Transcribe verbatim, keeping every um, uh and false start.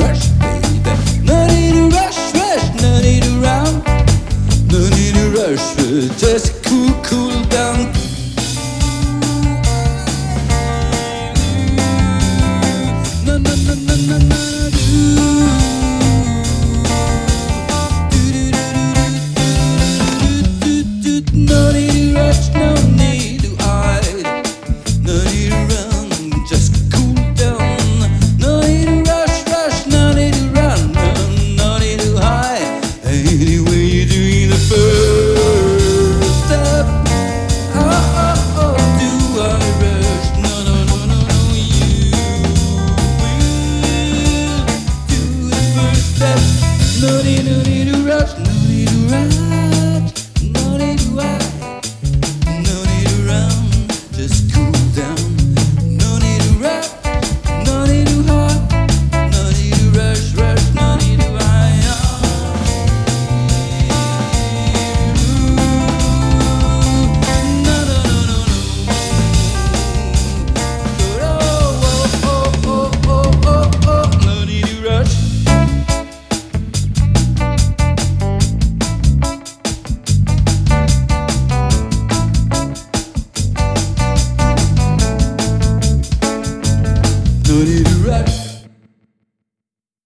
rush, baby. No need to rush, rush, no need to run. No need to rush, rush, just cool, cool down. No, no, no, no, no, no, no need to rush, no need to hide. No need to run, just cool down. No need to rush, rush, no need to run, no, no need to hide. Anyway, you're doing the first step. Oh, oh, oh, do I rush? No, no, no, no, no, you will do the first step. No need, no need to rush, no need to rush, no need to hide. No need to run, just cool down. No need to rush, no need to hide. No need to rush, rush, no need to hide. No, no, no, no, no. Oh, oh, oh, oh, oh, oh. No need to rush. No need to rush.